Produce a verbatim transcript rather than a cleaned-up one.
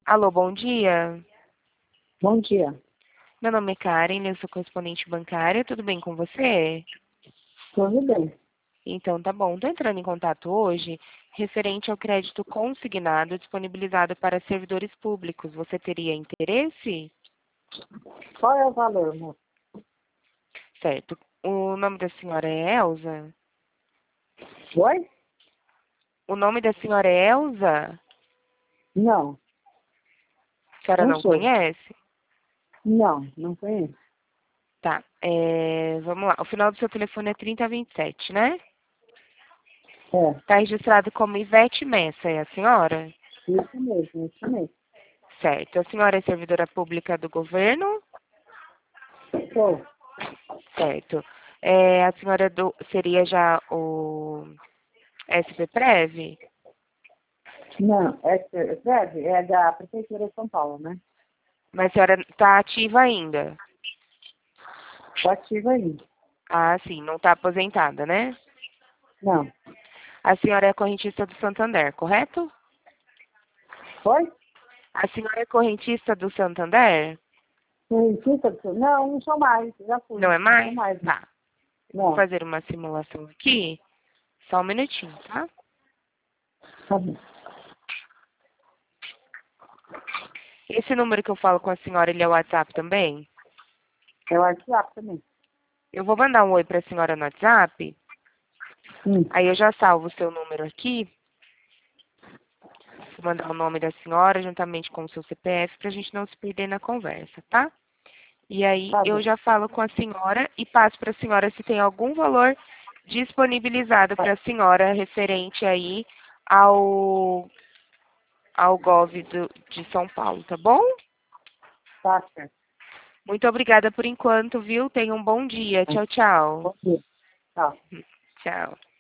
Alô, bom dia. Bom dia. Meu nome é Karen, eu sou correspondente bancária. Tudo bem com você? Tudo bem. Então, tá bom. Estou entrando em contato hoje referente ao crédito consignado disponibilizado para servidores públicos. Você teria interesse? Qual é o valor, moço? Certo. O nome da senhora é Elza? Oi? O nome da senhora é Elza? Não, A senhora não não sou. conhece? Não, não conheço. Tá. É, vamos lá. O final do seu telefone é trinta vinte e sete, né? É, Está registrado como Ivete Messa, é a senhora? isso mesmo, isso mesmo. Certo. A senhora é servidora pública do governo? Sou. Certo. É, a senhora do, seria já o S P Prev? Não, é, é, deve, é da Prefeitura de São Paulo, né? Mas a senhora está ativa ainda? Estou ativa ainda. Ah, sim. Não está aposentada, né? Não. A senhora é correntista do Santander, correto? Foi? A senhora é correntista do Santander? Cientista do... Não, não sou mais. Já Não fui. é Não sou mais? mais. Tá. Vou Não. fazer uma simulação aqui. Só um minutinho, tá? Tá bom. Esse número que eu falo com a senhora, ele é o WhatsApp também? É o WhatsApp também. Eu vou mandar um oi para a senhora no WhatsApp. Hum, Aí eu já salvo o seu número aqui. Vou mandar o nome da senhora juntamente com o seu C P F para a gente não se perder na conversa, tá? E aí tá eu bom. já falo com a senhora e passo para a senhora se tem algum valor disponibilizado para Tá, a senhora referente aí ao, ao Gov do, de São Paulo, tá bom? tá certo. Muito obrigada por enquanto, viu? Tenha um bom dia. Tchau, tchau. Bom dia. Tchau. Tchau.